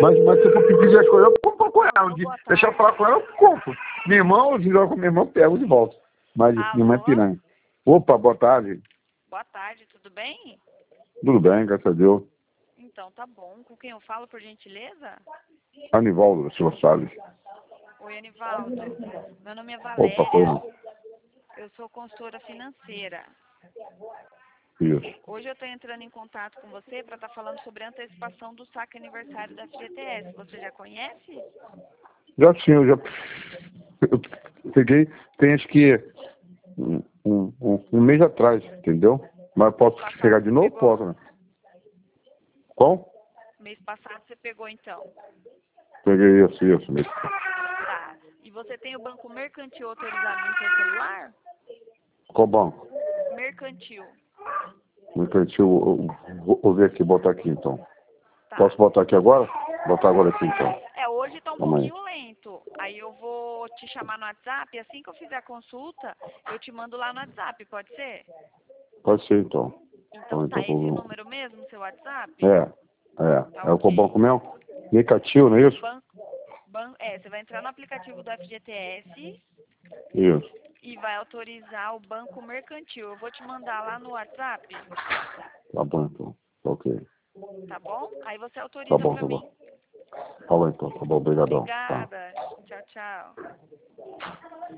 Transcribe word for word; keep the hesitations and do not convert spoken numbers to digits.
Mas, mas se eu for pedir as coisas, eu compro com ela. De, boa deixa eu tarde. falar com ela, eu compro. Meu irmão, eu jogo com meu irmão, eu pego de volta. Mas minha irmã é Alô? piranha. Opa, boa tarde. Boa tarde, tudo bem? Tudo bem, graças a Deus. Então, tá bom. Com quem eu falo, por gentileza? Anivaldo da Silva Salles. Oi, Anivaldo. Meu nome é Opa, foi Valéria. Eu sou consultora financeira. isso. Hoje eu estou entrando em contato com você para estar falando sobre a antecipação do saque aniversário da F G T S. Você já conhece? Já sim, eu já eu peguei, tem acho que um, um, um, um mês atrás, entendeu? Mas posso Mês passado pegar de você novo? pegou? Posso, né? Qual? Mês passado você pegou, então. Peguei isso, isso mesmo. Tá. E você tem o banco mercantil autorizado no seu celular? Qual banco? Mercantil. Mercantil, eu vou, vou ver aqui, botar aqui então. Tá. Posso botar aqui agora? Botar agora aqui então. É, hoje tá um Calma aí. pouquinho lento. Aí eu vou te chamar no WhatsApp. Assim que eu fizer a consulta, eu te mando lá no WhatsApp, pode ser? Pode ser então. Então tá, Então, esse vou- número mesmo, seu WhatsApp? É, é. Tá É o qual ok. banco mesmo? Mercantil, não é isso? Ban ban é, você vai entrar no aplicativo do F G T S Isso. e vai autorizar o banco mercantil. Eu vou te mandar lá no WhatsApp, Tá bom então. Ok. tá bom? Aí você Tá autoriza bom, pra tá mim. bom. Tá bom então, tá bom, obrigadão. Tá. Obrigada. Tchau, tchau.